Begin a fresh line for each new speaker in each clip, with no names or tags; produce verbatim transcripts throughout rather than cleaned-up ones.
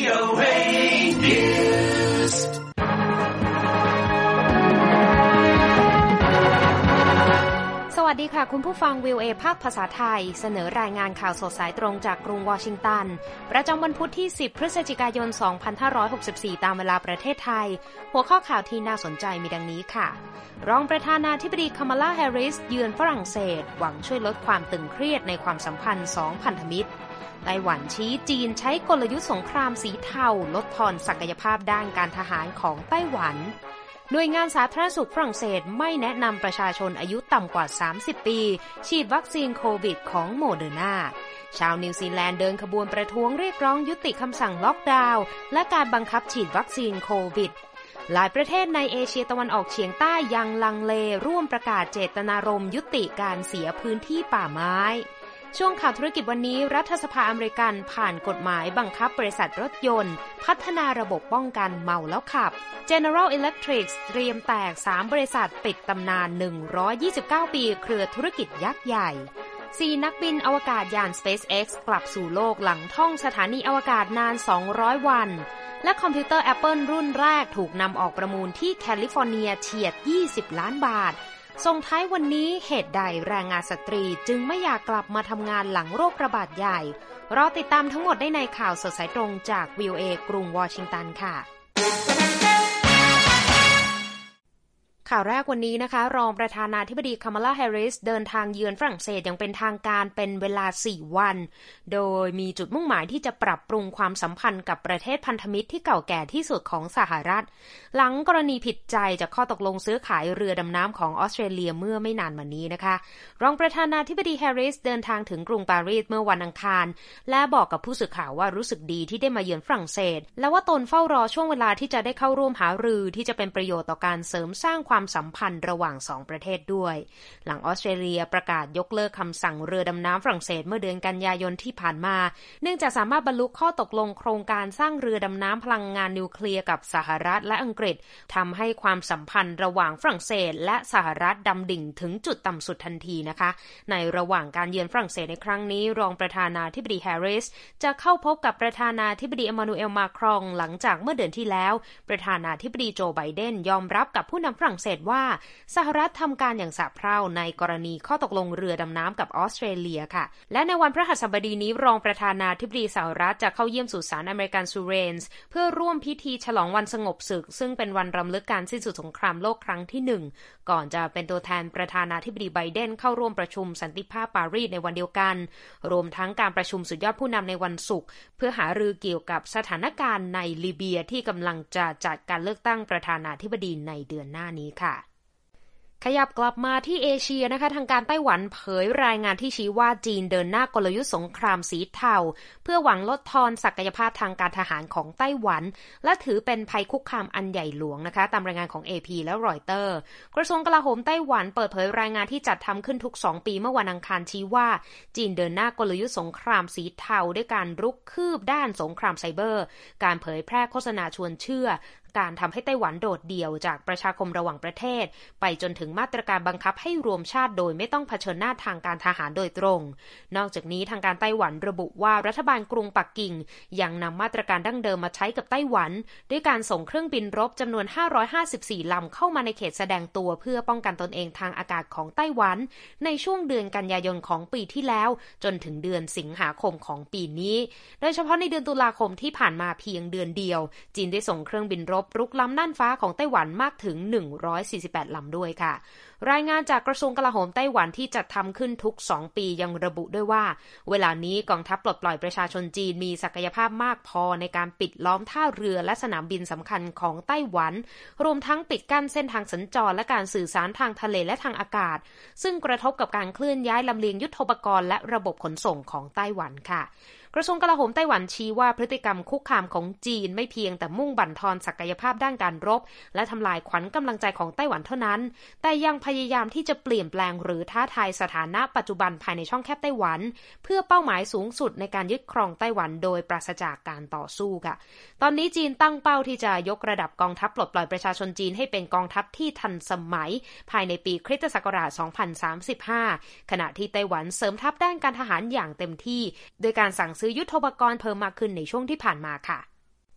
โอ เอ News
สวัสดีค่ะคุณผู้ฟัง วี โอ เอ ภาคภาษาไทยเสนอรายงานข่าวสดสายตรงจากกรุงวอชิงตันประจำวันพุธที่สิบพฤศจิกายนสองพันห้าร้อยหกสิบสี่ตามเวลาประเทศไทยหัวข้อข่าวที่น่าสนใจมีดังนี้ค่ะรองประธานาธิบดีคามาลาแฮร์ริสเยือนฝรั่งเศสหวังช่วยลดความตึงเครียดในความสัมพันธ์สองพันธมิตรไต้หวันชี้จีนใช้กลยุทธ์สงครามสีเทาลดทอนศักยภาพด้านการทหารของไต้หวันหน่วยงานสาธารณสุขฝรั่งเศสไม่แนะนำประชาชนอายุต่ำกว่าสามสิบปีฉีดวัคซีนโควิดของโมเดอร์นาชาวนิวซีแลนด์เดินขบวนประท้วงเรียกร้องยุติคำสั่งล็อกดาวน์และการบังคับฉีดวัคซีนโควิดหลายประเทศในเอเชียตะวันออกเฉียงใต้ยังลังเลร่วมประกาศเจตนารมณ์ยุติการเสียพื้นที่ป่าไม้ช่วงข่าวธุรกิจวันนี้รัฐสภาอเมริกันผ่านกฎหมายบังคับบริษัทรถยนต์พัฒนาระบบป้องกันเมาแล้วขับ General Electric เตรียมแตกสามบริษัทปิดตำนานหนึ่งร้อยยี่สิบเก้าปีเครือธุรกิจยักษ์ใหญ่สี่นักบินอวกาศยาน SpaceX กลับสู่โลกหลังท่องสถานีอวกาศนานสองร้อยวันและคอมพิวเตอร์ Apple รุ่นแรกถูกนำออกประมูลที่แคลิฟอร์เนียเฉียดยี่สิบล้านบาทส่งท้ายวันนี้เหตุใดแรงงานสตรีจึงไม่อยากกลับมาทำงานหลังโรคระบาดใหญ่รอติดตามทั้งหมดได้ในข่าวสดสายตรงจาก วี โอ เอ กรุงวอชิงตันค่ะข่าวแรกวันนี้นะคะรองประธานาธิบดีคามาลาแฮร์ริสเดินทางเยือนฝรั่งเศสอย่างเป็นทางการเป็นเวลาสี่วันโดยมีจุดมุ่งหมายที่จะปรับปรุงความสัมพันธ์กับประเทศพันธมิตรที่เก่าแก่ที่สุดของสหรัฐหลังกรณีผิดใจจากข้อตกลงซื้อขายเรือดำน้ำของออสเตรเลียเมื่อไม่นานมานี้นะคะรองประธานาธิบดีแฮร์ริสเดินทางถึงกรุงปารีสเมื่อวันอังคารและบอกกับผู้สื่อข่าวว่ารู้สึกดีที่ได้มาเยือนฝรั่งเศสและว่าตนเฝ้ารอช่วงเวลาที่จะได้เข้าร่วมหารือที่จะเป็นประโยชน์ต่อการเสริมสร้างความสัมพันธ์ระหว่างสองประเทศด้วยหลังออสเตรเลียประกาศยกเลิกคำสั่งเรือดำน้ำฝรั่งเศสเมื่อเดือนกันยายนที่ผ่านมาเนื่องจากสามารถบรรลุข้อตกลงโครงการสร้างเรือดำน้ำพลังงานนิวเคลียร์กับสหรัฐและอังกฤษทำให้ความสัมพันธ์ระหว่างฝรั่งเศสและสหรัฐดำดิ่งถึงจุดต่ำสุดทันทีนะคะในระหว่างการเยือนฝรั่งเศสในครั้งนี้รองประธานาธิบดีแฮร์ริสจะเข้าพบกับประธานาธิบดีเอมานูเอลมาครองหลังจากเมื่อเดือนที่แล้วประธานาธิบดีโจไบเดนยอมรับกับผู้นำฝรั่งเศสว่าสหรัฐทำการอย่างสะเพร่าในกรณีข้อตกลงเรือดำน้ำกับออสเตรเลียค่ะและในวันพฤหัสบดีนี้รองประธานาธิบดีสหรัฐจะเข้าเยี่ยมสุสานอเมริกันซูเรนส์เพื่อร่วมพิธีฉลองวันสงบศึกซึ่งเป็นวันรำลึกการสิ้นสุดสงครามโลกครั้งที่หนึ่งก่อนจะเป็นตัวแทนประธานาธิบดีไบเดนเข้าร่วมประชุมสันติภาพปารีสในวันเดียวกันรวมทั้งการประชุมสุดยอดผู้นำในวันศุกร์เพื่อหารือเกี่ยวกับสถานการณ์ในลิเบียที่กำลังจะจัดการเลือกตั้งประธานาธิบดีในเดือนหน้านี้ค่ะขยับกลับมาที่เอเชียนะคะทางการไต้หวันเผยรายงานที่ชี้ว่าจีนเดินหน้ากลยุทธ์สงครามสีเทาเพื่อหวังลดทอนศักยภาพทางการทหารของไต้หวันและถือเป็นภัยคุกคามอันใหญ่หลวงนะคะตามรายงานของ เอ พี และรอยเตอร์กระทรวงกลาโหมไต้หวันเปิดเผยรายงานที่จัดทำขึ้นทุกสองปีเมื่อวันอังคารชี้ว่าจีนเดินหน้ากลยุทธ์สงครามสีเทาด้วยการรุกคืบด้านสงครามไซเบอร์การเผยแพร่โฆษณาชวนเชื่อการทำให้ไต้หวันโดดเดี่ยวจากประชาคมระหว่างประเทศไปจนถึงมาตรการบังคับให้รวมชาติโดยไม่ต้องเผชิญหน้าทางการทหารโดยตรงนอกจากนี้ทางการไต้หวันระบุว่ารัฐบาลกรุงปักกิ่งยังนำมาตรการดั้งเดิมมาใช้กับไต้หวันด้วยการส่งเครื่องบินรบจำนวนห้าร้อยห้าสิบสี่ลำเข้ามาในเขตแสดงตัวเพื่อป้องกันตนเองทางอากาศของไต้หวันในช่วงเดือนกันยายนของปีที่แล้วจนถึงเดือนสิงหาคมของปีนี้โดยเฉพาะในเดือนตุลาคมที่ผ่านมาเพียงเดือนเดียวจีนได้ส่งเครื่องบินรบรุกล้ำน่านฟ้าของไต้หวันมากถึงหนึ่งร้อยสี่สิบแปดลำด้วยค่ะรายงานจากกระทรวงกลาโหมไต้หวันที่จัดทำขึ้นทุกสองปียังระบุด้วยว่าเวลานี้กองทัพปลดปล่อยประชาชนจีนมีศักยภาพมากพอในการปิดล้อมท่าเรือและสนามบินสำคัญของไต้หวันรวมทั้งปิดกั้นเส้นทางสัญจรและการสื่อสารทางทะเลและทางอากาศซึ่งกระทบกับการเคลื่อนย้ายลำเลียงยุทโธปกรณ์และระบบขนส่งของไต้หวันค่ะกระทรวงกลาโหมไต้หวันชี้ว่าพฤติกรรมคุกคามของจีนไม่เพียงแต่มุ่งบั่นทอนศักยภาพด้านการรบและทำลายขวัญกำลังใจของไต้หวันเท่านั้นแต่ยังพยายามที่จะเปลี่ยนแปลงหรือท้าทายสถานะปัจจุบันภายในช่องแคบไต้หวันเพื่อเป้าหมายสูงสุดในการยึดครองไต้หวันโดยปราศจากการต่อสู้ค่ะตอนนี้จีนตั้งเป้าที่จะยกระดับกองทัพปลดปล่อยประชาชนจีนให้เป็นกองทัพที่ทันสมัยภายในปีคริสตศักราชสองพันสามสิบห้าขณะที่ไต้หวันเสริมทัพด้านการทหารอย่างเต็มที่โดยการสั่งซื้อยุทโธปกรณ์เพิ่มมากขึ้นในช่วงที่ผ่านมาค่ะ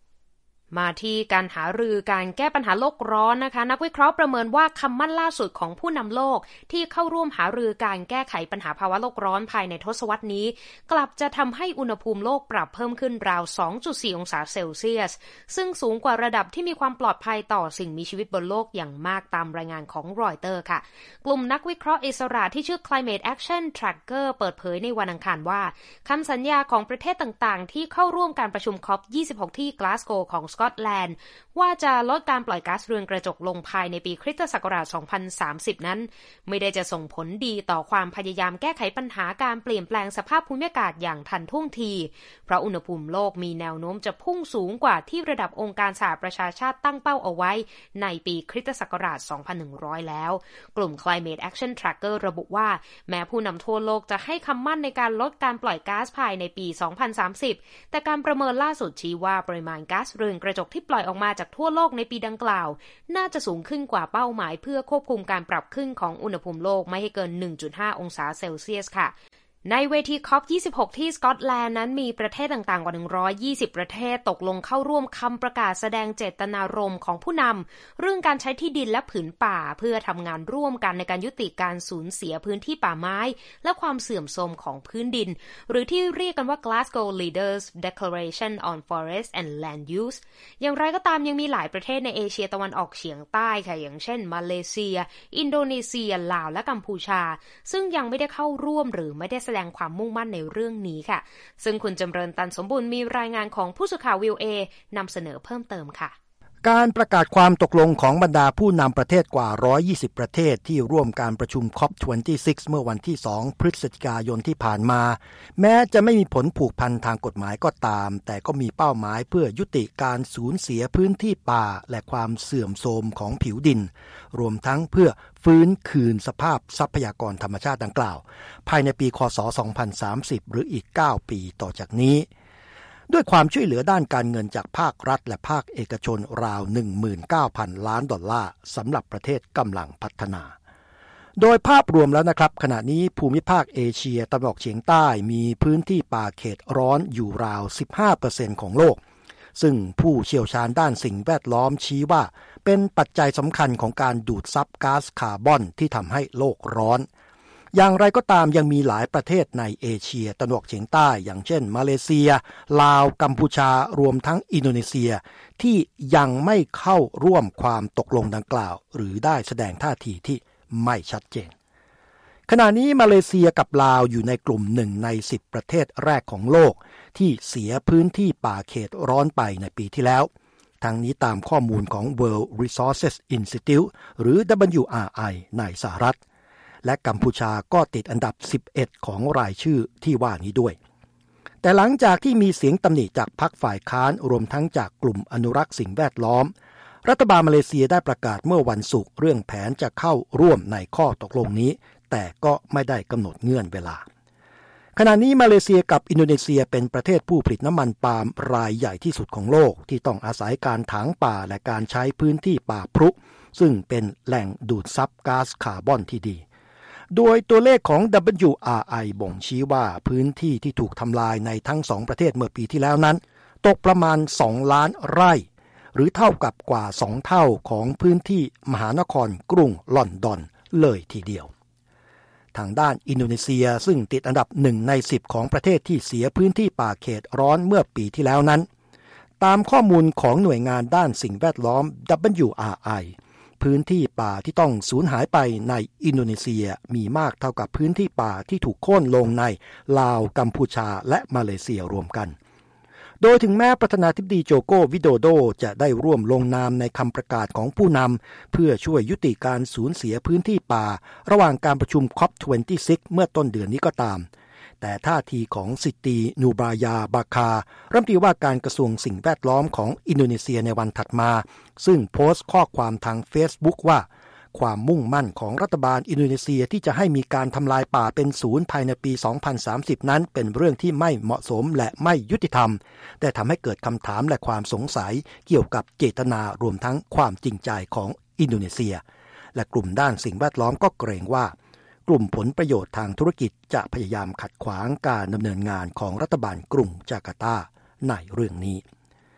มาที่การหารือการแก้ปัญหาโลกร้อนนะคะนักวิเคราะห์ประเมินว่าคำมั่นล่าสุดของผู้นำโลกที่เข้าร่วมหารือการแก้ไขปัญหาภาวะโลกร้อนภายในทศวรรษนี้กลับจะทำให้อุณหภูมิโลกปรับเพิ่มขึ้นราว สองจุดสี่ องศาเซลเซียสซึ่งสูงกว่าระดับที่มีความปลอดภัยต่อสิ่งมีชีวิตบนโลกอย่างมากตามรายงานของรอยเตอร์ค่ะกลุ่มนักวิเคราะห์อิสระที่ชื่อ Climate Action Tracker เปิดเผยในวันอังคารว่าคำสัญญาของประเทศต่างๆที่เข้าร่วมการประชุม ซี โอ พี ยี่สิบหก ที่กลาสโกว์ของสกอตแลนด์ว่าจะลดการปล่อยก๊าซเรือนกระจกลงภายในปีคริสตศักราช สองพันสามสิบ นั้นไม่ได้จะส่งผลดีต่อความพยายามแก้ไขปัญหาการเปลี่ยนแปลงสภาพภูมิอากาศอย่างทันท่วงทีเพราะอุณหภูมิโลกมีแนวโน้มจะพุ่งสูงกว่าที่ระดับองค์การสหประชาชาติตั้งเป้าเอาไว้ในปีคริสตศักราช สองพันหนึ่งร้อย แล้วกลุ่ม Climate Action Tracker ระบุว่าแม้ผู้นำทั่วโลกจะให้คำมั่นในการลดการปล่อยก๊าซภายในปี สองพันสามสิบ แต่การประเมินล่าสุดชี้ว่าปริมาณก๊าซเรือนกระจกที่ปล่อยออกมาจากทั่วโลกในปีดังกล่าวน่าจะสูงขึ้นกว่าเป้าหมายเพื่อควบคุมการปรับขึ้นของอุณหภูมิโลกไม่ให้เกิน หนึ่งจุดห้า องศาเซลเซียสค่ะในเวที ซี โอ พี ยี่สิบหก ที่สกอตแลนด์นั้นมีประเทศต่างๆกว่าหนึ่งร้อยยี่สิบประเทศตกลงเข้าร่วมคำประกาศแสดงเจตนารมณ์ของผู้นำเรื่องการใช้ที่ดินและผืนป่าเพื่อทำงานร่วมกันในการยุติการสูญเสียพื้นที่ป่าไม้และความเสื่อมโทรมของพื้นดินหรือที่เรียกกันว่า Glasgow Leaders Declaration on Forest and Land Use อย่างไรก็ตามยังมีหลายประเทศในเอเชียตะวันออกเฉียงใต้ค่ะอย่างเช่นมาเลเซียอินโดนีเซียลาวและกัมพูชาซึ่งยังไม่ได้เข้าร่วมหรือไม่ได้แสดงความมุ่งมั่นในเรื่องนี้ค่ะซึ่งคุณจำเริญตันสมบูรณ์มีรายงานของผู้สื่อข่าว วี โอ เอ นำเสนอเพิ่มเติมค่ะ
การประกาศความตกลงของบรรดาผู้นำประเทศกว่าหนึ่งร้อยยี่สิบประเทศที่ร่วมการประชุม ซี โอ พี ยี่สิบหก เมื่อวันที่สองพฤศจิกายนที่ผ่านมาแม้จะไม่มีผลผูกพันทางกฎหมายก็ตามแต่ก็มีเป้าหมายเพื่อยุติการสูญเสียพื้นที่ป่าและความเสื่อมโทรมของผิวดินรวมทั้งเพื่อฟื้นคืนสภาพทรัพยากรธรรมชาติดังกล่าวภายในปีคศสองพันสามสิบหรืออีกเก้าปีต่อจากนี้ด้วยความช่วยเหลือด้านการเงินจากภาครัฐและภาคเอกชนราว หนึ่งหมื่นเก้าพัน ล้านดอลลาร์สำหรับประเทศกำลังพัฒนาโดยภาพรวมแล้วนะครับขณะนี้ภูมิภาคเอเชียตะวันออกเฉียงใต้มีพื้นที่ป่าเขตร้อนอยู่ราว สิบห้าเปอร์เซ็นต์ ของโลกซึ่งผู้เชี่ยวชาญด้านสิ่งแวดล้อมชี้ว่าเป็นปัจจัยสำคัญของการดูดซับก๊าซคาร์บอนที่ทำให้โลกร้อนอย่างไรก็ตามยังมีหลายประเทศในเอเชียตะวันออกเฉียงใต้อย่างเช่นมาเลเซียลาวกัมพูชารวมทั้งอินโดนีเซียที่ยังไม่เข้าร่วมความตกลงดังกล่าวหรือได้แสดงท่าทีที่ไม่ชัดเจนขณะนี้มาเลเซียกับลาวอยู่ในกลุ่มหนึ่งในสิบประเทศแรกของโลกที่เสียพื้นที่ป่าเขตร้อนไปในปีที่แล้วทั้งนี้ตามข้อมูลของ World Resources Institute หรือ ดับเบิลยู อาร์ ไอ ในสหรัฐและกัมพูชาก็ติดอันดับสิบเอ็ดของรายชื่อที่ว่านี้ด้วยแต่หลังจากที่มีเสียงตำหนิจากพรรคฝ่ายค้านรวมทั้งจากกลุ่มอนุรักษ์สิ่งแวดล้อมรัฐบาลมาเลเซียได้ประกาศเมื่อวันศุกร์เรื่องแผนจะเข้าร่วมในข้อตกลงนี้แต่ก็ไม่ได้กำหนดเงื่อนเวลาขณะนี้มาเลเซียกับอินโดนีเซียเป็นประเทศผู้ผลิตน้ำมันปาล์มรายใหญ่ที่สุดของโลกที่ต้องอาศัยการถางป่าและการใช้พื้นที่ป่าพรุซึ่งเป็นแหล่งดูดซับก๊าซคาร์บอนที่ดีโดยตัวเลขของ ดับเบิลยู อาร์ ไอ บ่งชี้ว่าพื้นที่ที่ถูกทำลายในทั้งสองประเทศเมื่อปีที่แล้วนั้นตกประมาณสองล้านไร่หรือเท่ากับกว่าสองเท่าของพื้นที่มหานครกรุงลอนดอนเลยทีเดียวทางด้านอินโดนีเซียซึ่งติดอันดับหนึ่งในสิบของประเทศที่เสียพื้นที่ป่าเขตร้อนเมื่อปีที่แล้วนั้นตามข้อมูลของหน่วยงานด้านสิ่งแวดล้อม ดับเบิลยู อาร์ ไอพื้นที่ป่าที่ต้องสูญหายไปในอินโดนีเซียมีมากเท่ากับพื้นที่ป่าที่ถูกโค่นลงในลาวกัมพูชาและมาเลเซียรวมกันโดยถึงแม้ประธานาธิบดีโจโกวิโดโดจะได้ร่วมลงนามในคำประกาศของผู้นำเพื่อช่วยยุติการสูญเสียพื้นที่ป่าระหว่างการประชุม ซี โอ พี ยี่สิบหก เมื่อต้นเดือนนี้ก็ตามแต่ท่าทีของซิตีนูบรายาบาคารัฐมนตรีว่าการกระทรวงสิ่งแวดล้อมของอินโดนีเซียในวันถัดมาซึ่งโพสต์ข้อความทาง Facebook ว่าความมุ่งมั่นของรัฐบาลอินโดนีเซียที่จะให้มีการทำลายป่าเป็นศูนย์ภายในปีสองพันสามสิบนั้นเป็นเรื่องที่ไม่เหมาะสมและไม่ยุติธรรมแต่ทำให้เกิดคำถามและความสงสัยเกี่ยวกับเจตนารวมทั้งความจริงใจของอินโดนีเซียและกลุ่มด้านสิ่งแวดล้อมก็เกรงว่ากลุ่มผลประโยชน์ทางธุรกิจจะพยายามขัดขวางการดำเนินงานของรัฐบาลกรุงจาการ์ตาในเรื่องนี้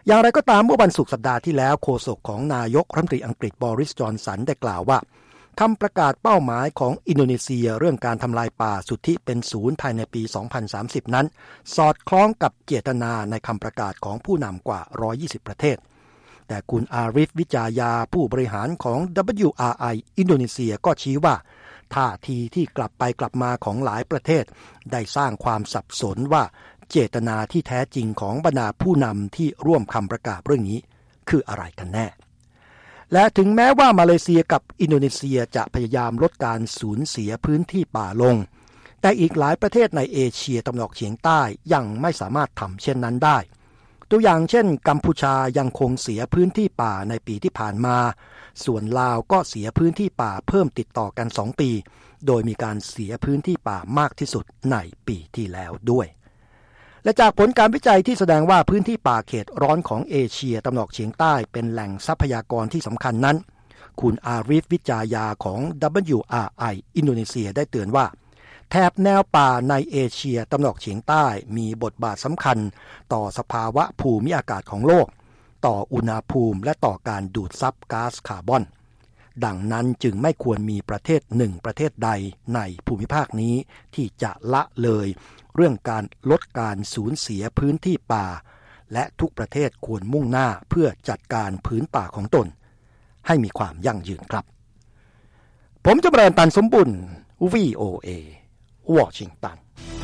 อย่างไรก็ตามเมื่อวันศุกร์สัปดาห์ที่แล้วโฆษกของนายกรัฐมนตรีอังกฤษบอริส จอนสันได้กล่าวว่าคำประกาศเป้าหมายของอินโดนีเซียเรื่องการทำลายป่าสุทธิเป็นศูนย์ภายในปี สองพันสามสิบ นั้นสอดคล้องกับเจตนาในคำประกาศของผู้นำกว่า หนึ่งร้อยยี่สิบ ประเทศแต่คุณอาริฟ วิจายาผู้บริหารของ ดับเบิลยู อาร์ ไอ อินโดนีเซียก็ชี้ว่าท่าทีที่กลับไปกลับมาของหลายประเทศได้สร้างความสับสนว่าเจตนาที่แท้จริงของบรรดาผู้นำที่ร่วมคำประกาศเรื่องนี้คืออะไรกันแน่และถึงแม้ว่ามาเลเซียกับอินโดนีเซียจะพยายามลดการสูญเสียพื้นที่ป่าลงแต่อีกหลายประเทศในเอเชียตะวันออกเฉียงใต้ยังไม่สามารถทำเช่นนั้นได้ตัวอย่างเช่นกัมพูชายังคงเสียพื้นที่ป่าในปีที่ผ่านมาส่วนลาวก็เสียพื้นที่ป่าเพิ่มติดต่อกันสองปีโดยมีการเสียพื้นที่ป่ามากที่สุดในปีที่แล้วด้วยและจากผลการวิจัยที่แสดงว่าพื้นที่ป่าเขตร้อนของเอเชียตะวันออกเฉียงใต้เป็นแหล่งทรัพยากรที่สำคัญนั้นคุณอาริฟ วิจายาของ ดับเบิลยู อาร์ ไอ อินโดนีเซียได้เตือนว่าแถบแนวป่าในเอเชียตะวันออกเฉียงใต้มีบทบาทสำคัญต่อสภาวะภูมิอากาศของโลกต่ออุณหภูมิและต่อการดูดซับก๊าซคาร์บอนดังนั้นจึงไม่ควรมีประเทศหนึ่งประเทศใดในภูมิภาคนี้ที่จะละเลยเรื่องการลดการสูญเสียพื้นที่ป่าและทุกประเทศควรมุ่งหน้าเพื่อจัดการพื้นป่าของตนให้มีความยั่งยืนครับผมจำเริญตันสมบุญ วี โอ เอ วอชิงตัน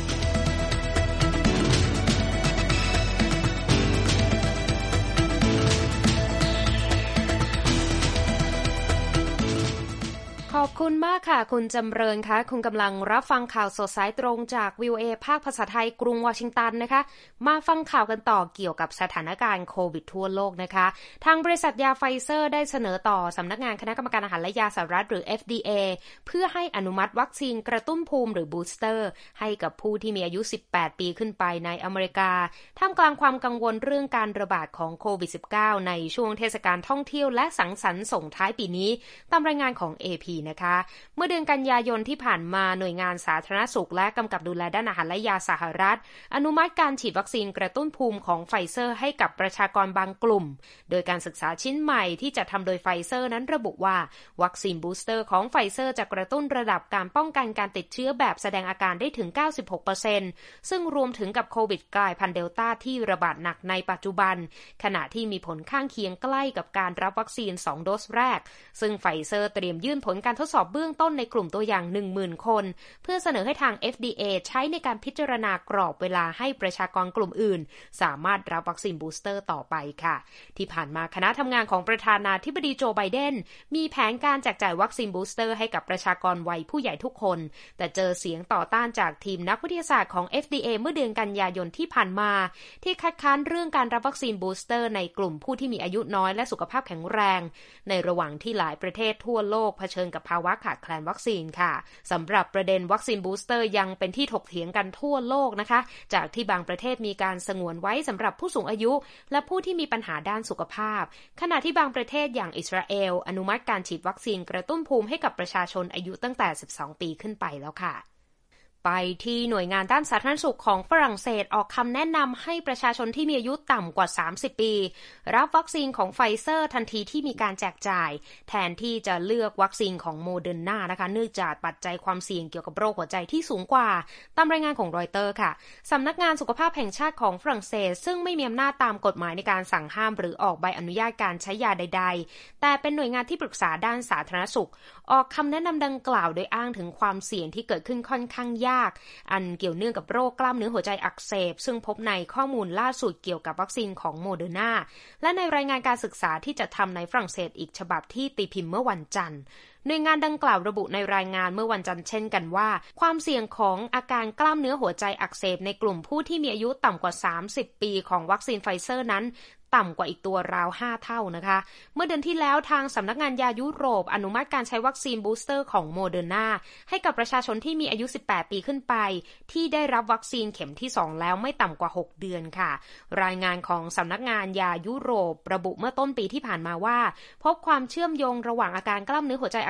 ขอบคุณมากค่ะคุณจำเริญคะคุณกำลังรับฟังข่าวสดสายตรงจาก วี โอ เอ ภาคภาษาไทยกรุงวอชิงตันนะคะมาฟังข่าวกันต่อเกี่ยวกับสถานการณ์โควิดทั่วโลกนะคะทางบริษัทยาไฟเซอร์ได้เสนอต่อสำนักงานคณะกรรมการอาหารและยาสหรัฐหรือ เอฟ ดี เอ เพื่อให้อนุมัติวัคซีนกระตุ้นภูมิหรือบูสเตอร์ให้กับผู้ที่มีอายุ สิบแปด ปีขึ้นไปในอเมริกาท่ามกลางความกังวลเรื่องการระบาดของโควิด สิบเก้า ในช่วงเทศกาลท่องเที่ยวและสังสรรค์ส่งท้ายปีนี้ตามรายงานของ เอ พี นะคะเมื่อเดือนกันยายนที่ผ่านมาหน่วยงานสาธารณสุขและกำกับดูแลด้านอาหารและยาสหรัฐอนุมัติการฉีดวัคซีนกระตุ้นภูมิของไฟเซอร์ให้กับประชากรบางกลุ่มโดยการศึกษาชิ้นใหม่ที่จะทำโดยไฟเซอร์นั้นระบุว่าวัคซีนบูสเตอร์ของไฟเซอร์จะกระตุ้นระดับการป้องกันการติดเชื้อแบบแสดงอาการได้ถึง เก้าสิบหกเปอร์เซ็นต์ ซึ่งรวมถึงกับโควิดกลายพันธุ์เดลต้าที่ระบาดหนักในปัจจุบันขณะที่มีผลข้างเคียงใกล้กับการรับวัคซีนสองโดสแรกซึ่งไฟเซอร์เตรียมยื่นผลการทดสอบเบื้องต้นในกลุ่มตัวอย่าง หนึ่งหมื่น คนเพื่อเสนอให้ทาง เอฟ ดี เอ ใช้ในการพิจารณากรอบเวลาให้ประชากรกลุ่มอื่นสามารถรับวัคซีนบูสเตอร์ต่อไปค่ะที่ผ่านมาคณะทำงานของประธานาธิบดีโจไบเดนมีแผนการแจกจ่ายวัคซีนบูสเตอร์ให้กับประชากรวัยผู้ใหญ่ทุกคนแต่เจอเสียงต่อต้านจากทีมนักวิทยาศาสตร์ของ เอฟ ดี เอ เมื่อเดือนกันยายนที่ผ่านมาที่คัดค้านเรื่องการรับวัคซีนบูสเตอร์ในกลุ่มผู้ที่มีอายุน้อยและสุขภาพแข็งแรงในระหว่างที่หลายประเทศทั่วโลกเผชิญกับภาวะขาดแคลนวัคซีนค่ะสำหรับประเด็นวัคซีนบูสเตอร์ยังเป็นที่ถกเถียงกันทั่วโลกนะคะจากที่บางประเทศมีการสงวนไว้สำหรับผู้สูงอายุและผู้ที่มีปัญหาด้านสุขภาพขณะที่บางประเทศอย่างอิสราเอลอนุมัติการฉีดวัคซีนกระตุ้นภูมิให้กับประชาชนอายุตั้งแต่สิบสองปีขึ้นไปแล้วค่ะไปที่หน่วยงานด้านสาธารณสุขของฝรั่งเศสออกคำแนะนำให้ประชาชนที่มีอายุต่ำกว่าสามสิบปีรับวัคซีนของไฟเซอร์ทันทีที่มีการแจกจ่ายแทนที่จะเลือกวัคซีนของโมเดอร์นานะคะเนื่องจากปัจจัยความเสี่ยงเกี่ยวกับโรคหัวใจที่สูงกว่าตามรายงานของรอยเตอร์ค่ะสำนักงานสุขภาพแห่งชาติของฝรั่งเศสซึ่งไม่มีอำนาจตามกฎหมายในการสั่งห้ามหรือออกใบอนุญาตการใช้ยาใดๆแต่เป็นหน่วยงานที่ปรึกษาด้านสาธารณสุขออกคำแนะนำดังกล่าวโดยอ้างถึงความเสี่ยงที่เกิดขึ้นค่อนข้างยากอันเกี่ยวเนื่องกับโรคกล้ามเนื้อหัวใจอักเสบซึ่งพบในข้อมูลล่าสุดเกี่ยวกับวัคซีนของโมเดอร์นาและในรายงานการศึกษาที่จะทำในฝรั่งเศสอีกฉบับที่ตีพิมพ์เมื่อวันจันทร์หน่วยงานดังกล่าวระบุในรายงานเมื่อวันจันทร์เช่นกันว่าความเสี่ยงของอาการกล้ามเนื้อหัวใจอักเสบในกลุ่มผู้ที่มีอายุต่ำกว่าสามสิบปีของวัคซีนไฟเซอร์นั้นต่ำกว่าอีกตัวราวห้าเท่านะคะเมื่อเดือนที่แล้วทางสำนักงานยายุโรปอนุมัติการใช้วัคซีนบูสเตอร์ของโมเดอร์นาให้กับประชาชนที่มีอายุสิบแปดปีขึ้นไปที่ได้รับวัคซีนเข็มที่สองแล้วไม่ต่ำกว่าหกเดือนค่ะรายงานของสำนักงานยายุโรประบุเมื่อต้นปีที่ผ่านมาว่าพบความเชื่อมโยงระหว่างอาการกล้ามเนื้อหัวใจ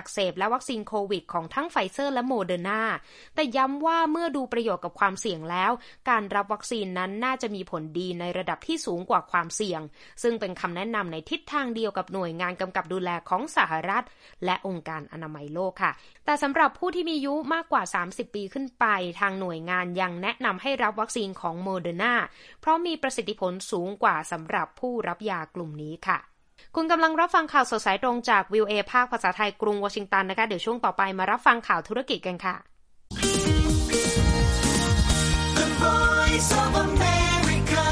อักเสบและวัคซีนโควิดของทั้งไฟเซอร์และโมเดอร์นาแต่ย้ำว่าเมื่อดูประโยชน์กับความเสี่ยงแล้วการรับวัคซีนนั้นน่าจะมีผลดีในระดับที่สูงกว่าความเสี่ยงซึ่งเป็นคำแนะนำในทิศทางเดียวกับหน่วยงานกำกับดูแลของสหรัฐและองค์การอนามัยโลกค่ะแต่สำหรับผู้ที่มีอายุมากกว่าสามสิบปีขึ้นไปทางหน่วยงานยังแนะนำให้รับวัคซีนของโมเดอร์นาเพราะมีประสิทธิผลสูงกว่าสำหรับผู้รับยากลุ่มนี้ค่ะคุณกำลังรับฟังข่าวสดสายตรงจาก วี โอ เอ ภาคภาษาไทยกรุงวอชิงตันนะคะเดี๋ยวช่วงต่อไปมารับฟังข่าวธุรกิจกันค่ะ
The Voice of America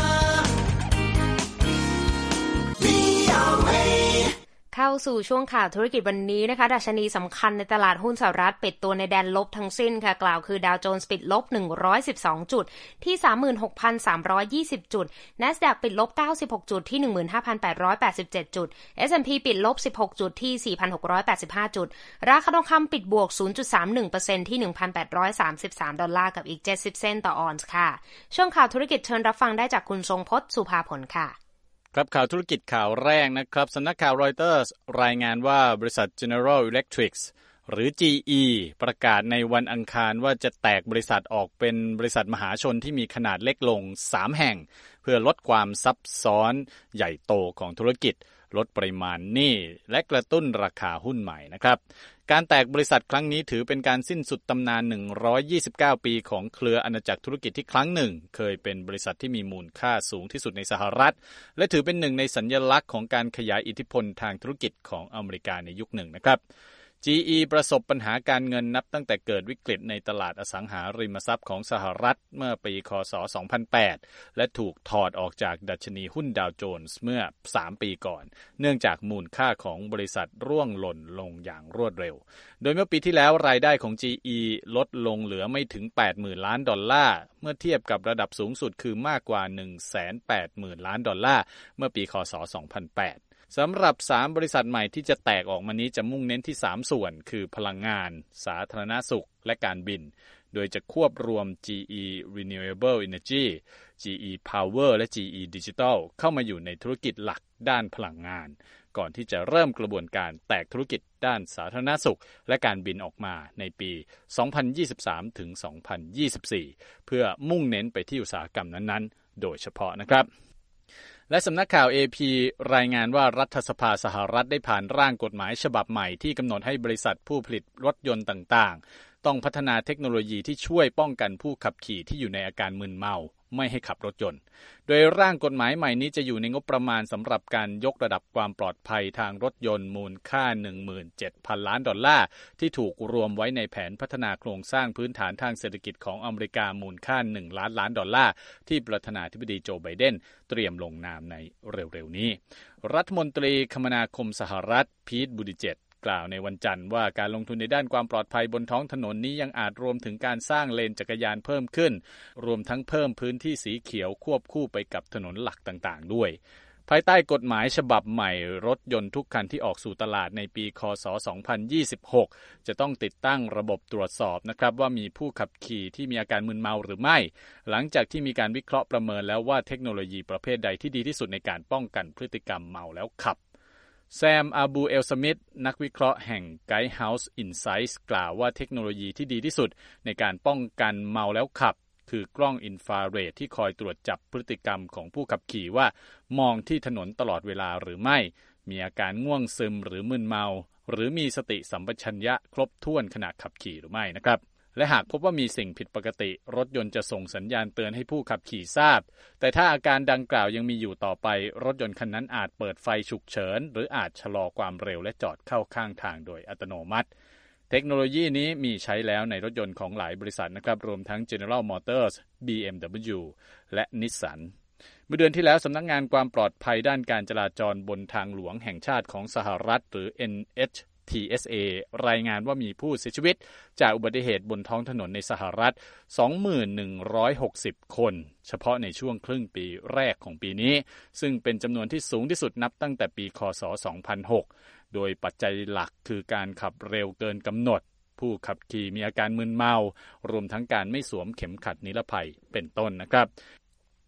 วี โอ เอ
เข้าสู่ช่วงข่าวธุรกิจวันนี้นะคะดัชนีสำคัญในตลาดหุ้นสหรัฐปิดตัวในแดนลบทั้งสิ้นค่ะกล่าวคือดาวโจนส์ปิดลบหนึ่งร้อยสิบสองจุดที่ สามหมื่นหกพันสามร้อยยี่สิบ จุด NASDAQ ปิดลบเก้าสิบหกจุดที่ หนึ่งหมื่นห้าพันแปดร้อยแปดสิบเจ็ด จุด เอส แอนด์ พี ปิดลบสิบหกจุดที่ สี่พันหกร้อยแปดสิบห้า จุดราคาทองคำปิดบวก ศูนย์จุดสามหนึ่งเปอร์เซ็นต์ ที่ หนึ่งพันแปดร้อยสามสิบสามดอลลาร์กับอีกเจ็ดสิบเซนต์ต่อออนซ์ค่ะช่วงข่าวธุรกิจเชิญรับฟังได้จากคุณทรงพจน์สุภาผลค่ะ
ครับข่าวธุรกิจข่าวแรกนะครับสำนักข่าวรอยเตอร์สรายงานว่าบริษัท General Electric หรือ จี อี ประกาศในวันอังคารว่าจะแตกบริษัทออกเป็นบริษัทมหาชนที่มีขนาดเล็กลงสามแห่งเพื่อลดความซับซ้อนใหญ่โตของธุรกิจลดปริมาณหนี้และกระตุ้นราคาหุ้นใหม่นะครับการแตกบริษัทครั้งนี้ถือเป็นการสิ้นสุดตำนานหนึ่งร้อยยี่สิบเก้าปีของเครืออาณาจักรธุรกิจที่ครั้งหนึ่งเคยเป็นบริษัทที่มีมูลค่าสูงที่สุดในสหรัฐและถือเป็นหนึ่งในสัญลักษณ์ของการขยายอิทธิพลทางธุรกิจของอเมริกาในยุคหนึ่งนะครับจี อี ประสบปัญหาการเงินนับตั้งแต่เกิดวิกฤตในตลาดอสังหาริมทรัพย์ของสหรัฐเมื่อปีค.ศ. สองพันแปดและถูกถอดออกจากดัชนีหุ้นดาวโจนส์เมื่อสามปีก่อนเนื่องจากมูลค่าของบริษัทร่วงหล่นลงอย่างรวดเร็วโดยเมื่อปีที่แล้วรายได้ของ จี อี ลดลงเหลือไม่ถึง แปดหมื่นล้านดอลลาร์เมื่อเทียบกับระดับสูงสุดคือมากกว่า หนึ่งแสนแปดหมื่นล้านดอลลาร์เมื่อปีค.ศ. สองพันแปดสำหรับสามบริษัทใหม่ที่จะแตกออกมานี้จะมุ่งเน้นที่สามส่วนคือพลังงานสาธารณสุขและการบินโดยจะควบรวม จี อี Renewable Energy จี อี Power และ จี อี Digital เข้ามาอยู่ในธุรกิจหลักด้านพลังงานก่อนที่จะเริ่มกระบวนการแตกธุรกิจด้านสาธารณสุขและการบินออกมาในปี สองพันยี่สิบสามถึงสองพันยี่สิบสี่ เพื่อมุ่งเน้นไปที่อุตสาหกรรมนั้นๆโดยเฉพาะนะครับและสำนักข่าว เอ พี รายงานว่ารัฐสภาสหรัฐได้ผ่านร่างกฎหมายฉบับใหม่ที่กำหนดให้บริษัทผู้ผลิตรถยนต์ต่างๆต้องพัฒนาเทคโนโลยีที่ช่วยป้องกันผู้ขับขี่ที่อยู่ในอาการมึนเมาไม่ให้ขับรถยนต์โดยร่างกฎหมายใหม่นี้จะอยู่ในงบประมาณสำหรับการยกระดับความปลอดภัยทางรถยนต์มูลค่า หนึ่งหมื่นเจ็ดพัน ล้านดอลลาร์ที่ถูกรวมไว้ในแผนพัฒนาโครงสร้างพื้นฐานทางเศรษฐกิจของอเมริกามูลค่าหนึ่งล้านล้านดอลลาร์ที่ประธานาธิบดีโจไบเดนเตรียมลงนามในเร็วๆนี้รัฐมนตรีคมนาคมสหรัฐพีท บูติเจจกล่าวในวันจันทร์ว่าการลงทุนในด้านความปลอดภัยบนท้องถนนนี้ยังอาจรวมถึงการสร้างเลนจักรยานเพิ่มขึ้นรวมทั้งเพิ่มพื้นที่สีเขียวควบคู่ไปกับถนนหลักต่างๆด้วยภายใต้กฎหมายฉบับใหม่รถยนต์ทุกคันที่ออกสู่ตลาดในปีค.ศ. สองพันยี่สิบหกจะต้องติดตั้งระบบตรวจสอบนะครับว่ามีผู้ขับขี่ที่มีอาการมึนเมาหรือไม่หลังจากที่มีการวิเคราะห์ประเมินแล้วว่าเทคโนโลยีประเภทใดที่ดีที่สุดในการป้องกันพฤติกรรมเมาแล้วขับแซม อาบู เอล สมิธนักวิเคราะห์แห่ง Guidehouse Insights กล่าวว่าเทคโนโลยีที่ดีที่สุดในการป้องกันเมาแล้วขับคือกล้องอินฟราเรดที่คอยตรวจจับพฤติกรรมของผู้ขับขี่ว่ามองที่ถนนตลอดเวลาหรือไม่มีอาการง่วงซึมหรือมึนเมาหรือมีสติสัมปชัญญะครบถ้วนขณะขับขี่หรือไม่นะครับและหากพบว่ามีสิ่งผิดปกติรถยนต์จะส่งสัญญาณเตือนให้ผู้ขับขี่ทราบแต่ถ้าอาการดังกล่าวยังมีอยู่ต่อไปรถยนต์คันนั้นอาจเปิดไฟฉุกเฉินหรืออาจชะลอความเร็วและจอดเข้าข้างทางโดยอัตโนมัติเทคโนโลยีนี้มีใช้แล้วในรถยนต์ของหลายบริษัทนะครับรวมทั้ง General Motors บี เอ็ม ดับเบิลยู และ Nissan เมื่อเดือนที่แล้วสำนักงานความปลอดภัยด้านการจราจรบนทางหลวงแห่งชาติของสหรัฐหรือ เอ็น เอช ที เอส เอ รายงานว่ามีผู้เสียชีวิตจากอุบัติเหตุบนท้องถนนในสหรัฐ สองหมื่นหนึ่งร้อยหกสิบ คนเฉพาะในช่วงครึ่งปีแรกของปีนี้ซึ่งเป็นจำนวนที่สูงที่สุดนับตั้งแต่ปีค.ศ. สองพันหกโดยปัจจัยหลักคือการขับเร็วเกินกำหนดผู้ขับขี่มีอาการมึนเมารวมทั้งการไม่สวมเข็มขัดนิรภัยเป็นต้นนะครับ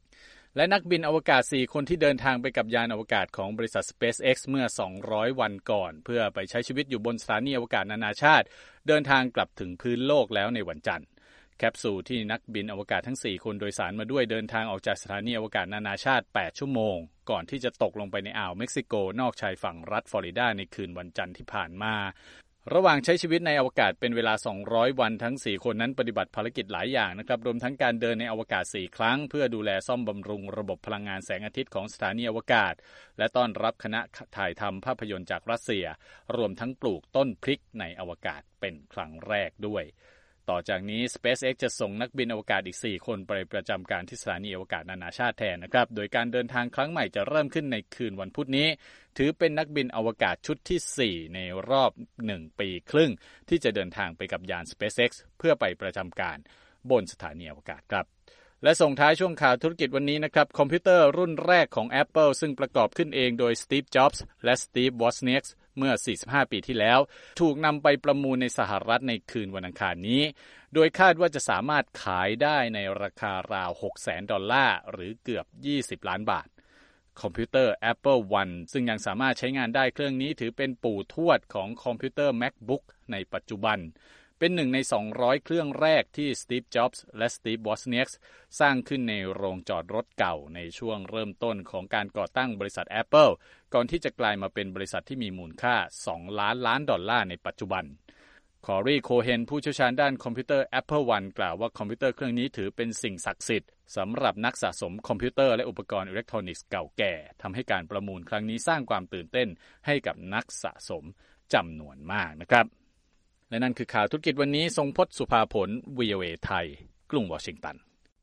และนักบินอวกาศสี่คนที่เดินทางไปกับยานอวกาศของบริษัท SpaceX เมื่อสองร้อยวันก่อนเพื่อไปใช้ชีวิตอยู่บนสถานีอวกาศนานาชาติเดินทางกลับถึงพื้นโลกแล้วในวันจันทร์แคปซูลที่นักบินอวกาศทั้งสี่คนโดยสารมาด้วยเดินทางออกจากสถานีอวกาศนานาชาติแปดชั่วโมงก่อนที่จะตกลงไปในอ่าวเม็กซิโกนอกชายฝั่งรัฐฟลอริดาในคืนวันจันทร์ที่ผ่านมาระหว่างใช้ชีวิตในอวกาศเป็นเวลาสองร้อยวันทั้งสี่คนนั้นปฏิบัติภารกิจหลายอย่างนะครับรวมทั้งการเดินในอวกาศสี่ครั้งเพื่อดูแลซ่อมบำรุงระบบพลังงานแสงอาทิตย์ของสถานีอวกาศและต้อนรับคณะถ่ายทำภาพยนตร์จากรัสเซียรวมทั้งปลูกต้นพริกในอวกาศเป็นครั้งแรกด้วยต่อจากนี้ SpaceX จะส่งนักบินอวกาศอีกสี่คนไปประจำการที่สถานีอวกาศนานาชาติแทนนะครับโดยการเดินทางครั้งใหม่จะเริ่มขึ้นในคืนวันพุธนี้ถือเป็นนักบินอวกาศชุดที่สี่ในรอบหนึ่งปีครึ่งที่จะเดินทางไปกับยาน SpaceX เพื่อไปประจำการบนสถานีอวกาศครับและส่งท้ายช่วงข่าวธุรกิจวันนี้นะครับคอมพิวเตอร์รุ่นแรกของ Apple ซึ่งประกอบขึ้นเองโดย Steve Jobs และ Steve Wozniak เมื่อสี่สิบห้าปีที่แล้วถูกนำไปประมูลในสหรัฐในคืนวันอังคารนี้โดยคาดว่าจะสามารถขายได้ในราคาราว หกแสน ดอลลาร์หรือเกือบยี่สิบล้านบาทคอมพิวเตอร์ Apple วันซึ่งยังสามารถใช้งานได้เครื่องนี้ถือเป็นปู่ทวดของคอมพิวเตอร์ MacBook ในปัจจุบันเป็นหนึ่งในสองร้อยเครื่องแรกที่ Steve Jobs และ Steve Wozniak สร้างขึ้นในโรงจอดรถเก่าในช่วงเริ่มต้นของการก่อตั้งบริษัท Apple ก่อนที่จะกลายมาเป็นบริษัทที่มีมูลค่าสองล้านล้านดอลลาร์ในปัจจุบันคอรีโคเฮนผู้เชี่ยวชาญด้านคอมพิวเตอร์ Apple วันกล่าวว่าคอมพิวเตอร์เครื่องนี้ถือเป็นสิ่งศักดิ์สิทธิ์สำหรับนักสะสมคอมพิวเตอร์และอุปกรณ์อิเล็กทรอนิกส์เก่าแก่ทำให้การประมูลครั้งนี้สร้างความตื่นเต้นให้กับนักสะสมจำนวนมากนะครับและนั่นคือข่าวธุรกิจวันนี้ทรงพจน์สุภาผล วี โอ เอ ไทยกรุงวอชิงตัน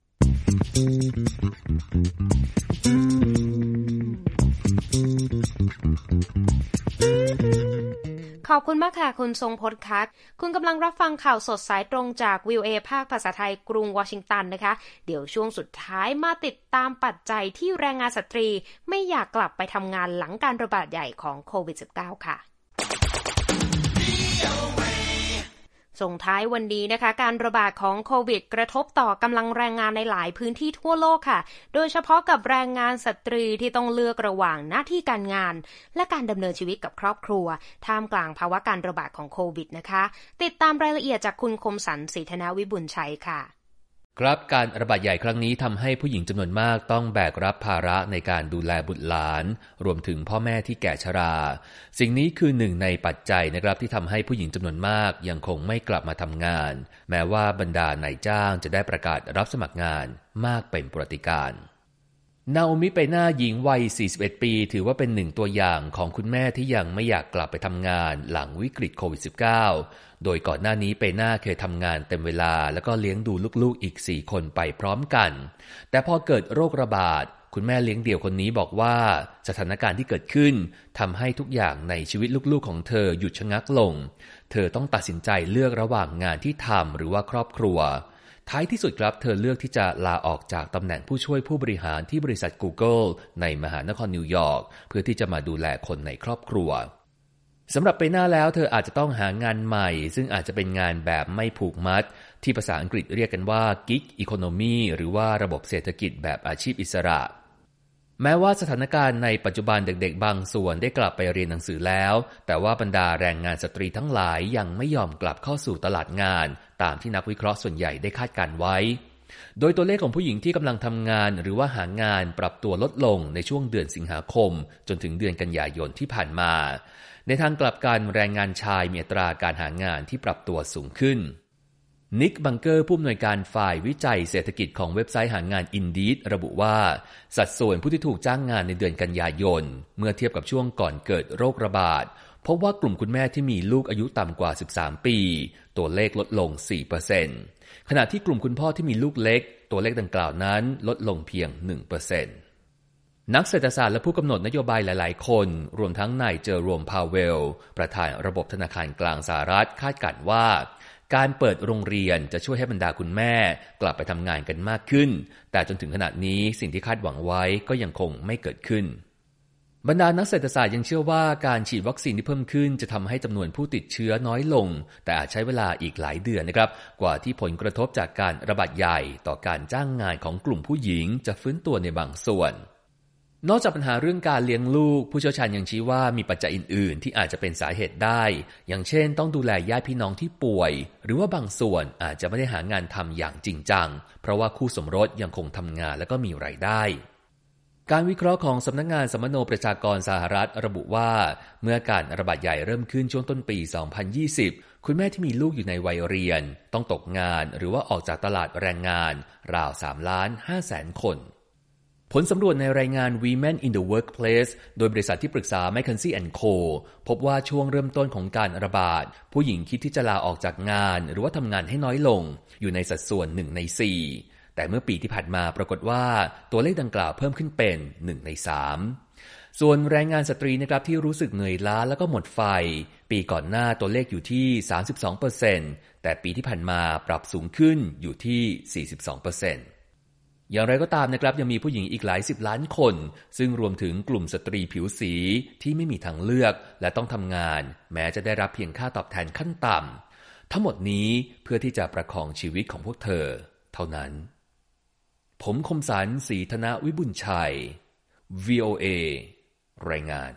ขอบคุณมากค่ะคุณทรงพจน์คัทคุณกำลังรับฟังข่าวสดสายตรงจาก วี โอ เอ ภาคภาษาไทยกรุงวอชิงตันนะคะเดี๋ยวช่วงสุดท้ายมาติดตามปัจจัยที่แรงงานสตรีไม่อยากกลับไปทำงานหลังการระบาดใหญ่ของโควิด สิบเก้า ค่ะส่งท้ายวันนี้นะคะการระบาดของโควิดกระทบต่อกำลังแรงงานในหลายพื้นที่ทั่วโลกค่ะโดยเฉพาะกับแรงงานสตรีที่ต้องเลือกระหว่างหน้าที่การงานและการดำเนินชีวิตกับครอบครัวท่ามกลางภาวะการระบาดของโควิดนะคะติดตามรายละเอียดจากคุณคมสันต์ ศรีธนวิบุญชัยค่ะ
ครับการระบาดใหญ่ครั้งนี้ทำให้ผู้หญิงจำนวนมากต้องแบกรับภาระในการดูแลบุตรหลานรวมถึงพ่อแม่ที่แก่ชราสิ่งนี้คือหนึ่งในปัจจัยนะครับที่ทำให้ผู้หญิงจำนวนมากยังคงไม่กลับมาทำงานแม้ว่าบรรดานายจ้างจะได้ประกาศรับสมัครงานมากเป็นประวัติการณ์นาโอมิเปน่าหญิงวัยสี่สิบเอ็ดปีถือว่าเป็นหนึ่งตัวอย่างของคุณแม่ที่ยังไม่อยากกลับไปทำงานหลังวิกฤตโควิด สิบเก้า โดยก่อนหน้านี้เปน่าเคยทำงานเต็มเวลาแล้วก็เลี้ยงดูลูกๆอีกสี่คนไปพร้อมกันแต่พอเกิดโรคระบาดคุณแม่เลี้ยงเดี่ยวคนนี้บอกว่าสถานการณ์ที่เกิดขึ้นทำให้ทุกอย่างในชีวิตลูกๆของเธอหยุดชะงักลงเธอต้องตัดสินใจเลือกระหว่างงานที่ทำหรือว่าครอบครัวท้ายที่สุดครับเธอเลือกที่จะลาออกจากตำแหน่งผู้ช่วยผู้บริหารที่บริษัท Google ในมหานครนิวยอร์กเพื่อที่จะมาดูแลคนในครอบครัวสำหรับเปน่าแล้วเธออาจจะต้องหางานใหม่ซึ่งอาจจะเป็นงานแบบไม่ผูกมัดที่ภาษาอังกฤษเรียกกันว่า Gig Economy หรือว่าระบบเศรษฐกิจแบบอาชีพอิสระแม้ว่าสถานการณ์ในปัจจุบันเด็กๆบางส่วนได้กลับไปเรียนหนังสือแล้วแต่ว่าบรรดาแรงงานสตรีทั้งหลายยังไม่ยอมกลับเข้าสู่ตลาดงานตามที่นักวิเคราะห์ส่วนใหญ่ได้คาดการไว้โดยตัวเลขของผู้หญิงที่กำลังทำงานหรือว่าหางานปรับตัวลดลงในช่วงเดือนสิงหาคมจนถึงเดือนกันยายนที่ผ่านมาในทางกลับกันแรงงานชายมีอัตราการหางานที่ปรับตัวสูงขึ้นนิกบังเกอร์ผู้อำนวยการฝ่ายวิจัยเศรษฐกิจของเว็บไซต์หางาน Indeed ระบุว่าสัดส่วนผู้ที่ถูกจ้างงานในเดือนกันยายนเมื่อเทียบกับช่วงก่อนเกิดโรคระบาดพบว่ากลุ่มคุณแม่ที่มีลูกอายุต่ำกว่าสิบสามปีตัวเลขลดลง สี่เปอร์เซ็นต์ ขณะที่กลุ่มคุณพ่อที่มีลูกเล็กตัวเลขดังกล่าวนั้นลดลงเพียง หนึ่งเปอร์เซ็นต์ นักเศรษฐศาสตร์และผู้กำหนดนโยบายหลายๆคนรวมทั้งนายเจอโรมพาวเวลประธานระบบธนาคารกลางสหรัฐคาดการณ์ว่าการเปิดโรงเรียนจะช่วยให้บรรดาคุณแม่กลับไปทำงานกันมากขึ้นแต่จนถึงขณะนี้สิ่งที่คาดหวังไว้ก็ยังคงไม่เกิดขึ้นบรรดานักเศรษฐศาสตร์ยังเชื่อว่าการฉีดวัคซีนที่เพิ่มขึ้นจะทำให้จำนวนผู้ติดเชื้อน้อยลงแต่อาจใช้เวลาอีกหลายเดือนนะครับกว่าที่ผลกระทบจากการระบาดใหญ่ต่อการจ้างงานของกลุ่มผู้หญิงจะฟื้นตัวในบางส่วนนอกจากปัญหาเรื่องการเลี้ยงลูกผู้เชี่ยวชาญยังชี้ว่ามีปัจจัยอื่นๆที่อาจจะเป็นสาเหตุได้อย่างเช่นต้องดูแลญาติพี่น้องที่ป่วยหรือว่าบางส่วนอาจจะไม่ได้หางานทำอย่างจริงจังเพราะว่าคู่สมรสยังคงทำงานและก็มีรายได้การวิเคราะห์ของสำนักงานสมโนประชากรสหรัฐระบุว่าเมื่อการระบาดใหญ่เริ่มขึ้นช่วงต้นปีสองพันยี่สิบคุณแม่ที่มีลูกอยู่ในวัยเรียนต้องตกงานหรือว่าออกจากตลาดแรงงานราวสามล้านห้าแสนคนผลสำรวจในรายงาน Women in the Workplace โดยบริษัทที่ปรึกษา แมคเคนซี่ แอนด์ โค พบว่าช่วงเริ่มต้นของการระบาดผู้หญิงคิดที่จะลาออกจากงานหรือว่าทำงานให้น้อยลงอยู่ในสัดส่วนหนึ่งในสี่แต่เมื่อปีที่ผ่านมาปรากฏว่าตัวเลขดังกล่าวเพิ่มขึ้นเป็นหนึ่งในสามส่วนแรงงานสตรีนะครับที่รู้สึกเหนื่อยล้าแล้วก็หมดไฟปีก่อนหน้าตัวเลขอยู่ที่ สามสิบสองเปอร์เซ็นต์ แต่ปีที่ผ่านมาปรับสูงขึ้นอยู่ที่ สี่สิบสองเปอร์เซ็นต์อย่างไรก็ตามนะครับยังมีผู้หญิงอีกหลายสิบล้านคนซึ่งรวมถึงกลุ่มสตรีผิวสีที่ไม่มีทางเลือกและต้องทำงานแม้จะได้รับเพียงค่าตอบแทนขั้นต่ำทั้งหมดนี้เพื่อที่จะประคองชีวิตของพวกเธอเท่านั้นผมคมสันต์ศรีธนวิบุญชัย วี โอ เอ รายงาน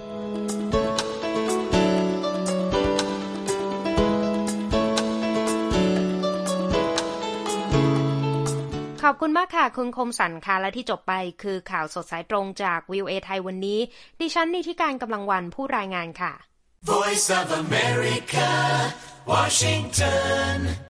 ขอบคุณมากค่ะคุณคมสันค่ะและที่จบไปคือข่าวสดสายตรงจาก วี โอ เอ ไทยวันนี้ดิฉันนิธิการกำลังวันผู้รายงานค่ะ
Voice of America, Washington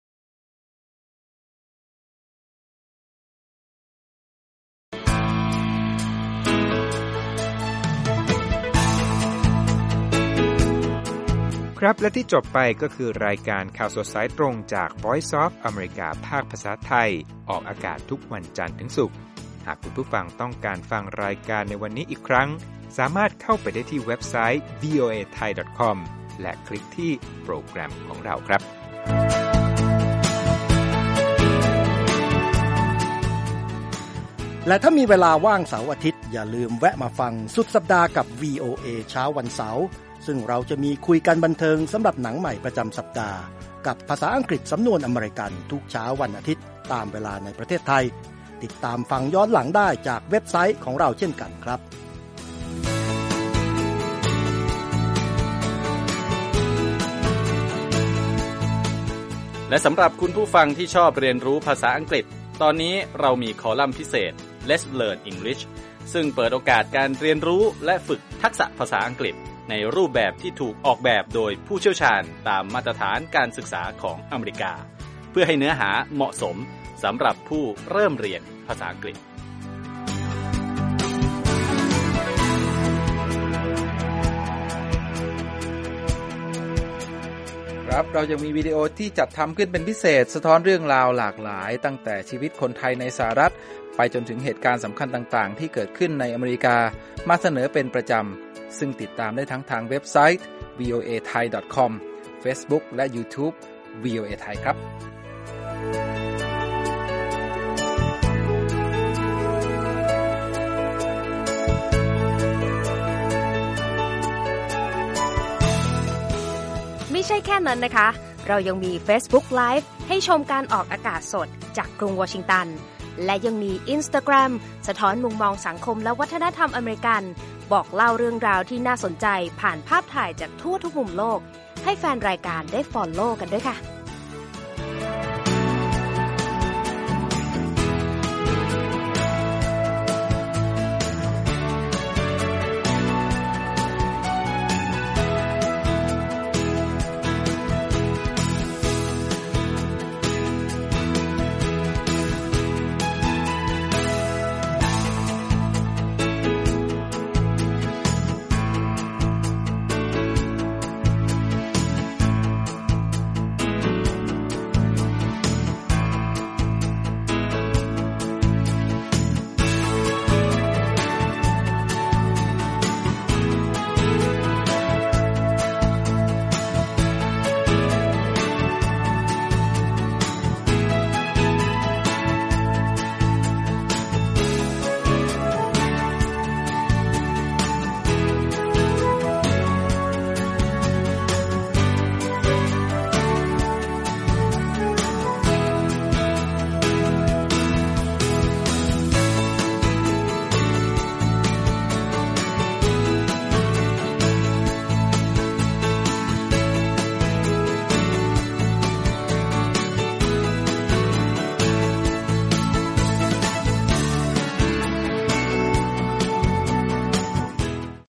ครับและที่จบไปก็คือรายการข่าวสดสายตรงจาก Voice of America ภาคภาษาไทยออกอากาศทุกวันจันทร์ถึงศุกร์หากคุณผู้ฟังต้องการฟังรายการในวันนี้อีกครั้งสามารถเข้าไปได้ที่เว็บไซต์ วี โอ เอ ไทย ดอท คอม และคลิกที่โปรแกรมของเราครับ
และถ้ามีเวลาว่างเสาร์อาทิตย์อย่าลืมแวะมาฟังสุดสัปดาห์กับ วี โอ เอ เช้าวันเสาร์ซึ่งเราจะมีคุยกันบันเทิงสำหรับหนังใหม่ประจำสัปดาห์กับภาษาอังกฤษสำนวนอเมริกันทุกเช้าวันอาทิตย์ตามเวลาในประเทศไทยติดตามฟังย้อนหลังได้จากเว็บไซต์ของเราเช่นกันครับ
และสำหรับคุณผู้ฟังที่ชอบเรียนรู้ภาษาอังกฤษตอนนี้เรามีคอลัมน์พิเศษ Let's Learn English ซึ่งเปิดโอกาสการเรียนรู้และฝึกทักษะภาษาอังกฤษในรูปแบบที่ถูกออกแบบโดยผู้เชี่ยวชาญตามมาตรฐานการศึกษาของอเมริกาเพื่อให้เนื้อหาเหมาะสมสำหรับผู้เริ่มเรียนภาษาอังกฤษ
ครับเรายังมีวิดีโอที่จัดทำขึ้นเป็นพิเศษสะท้อนเรื่องราวหลากหลายตั้งแต่ชีวิตคนไทยในสหรัฐไปจนถึงเหตุการณ์สำคัญต่างๆที่เกิดขึ้นในอเมริกามาเสนอเป็นประจำซึ่งติดตามได้ทั้งทางเว็บไซต์ วี โอ เอ ไทย ดอท คอม Facebook และ YouTube วี โอ เอ ไทยครับ
ไม่ใช่แค่นั้นนะคะเรายังมี Facebook Live ให้ชมการออกอากาศสดจากกรุงวอชิงตันและยังมี Instagram สะท้อนมุมมองสังคมและวัฒนธรรมอเมริกันบอกเล่าเรื่องราวที่น่าสนใจผ่านภาพถ่ายจากทั่วทุกมุมโลกให้แฟนรายการได้ follow กันด้วยค่ะ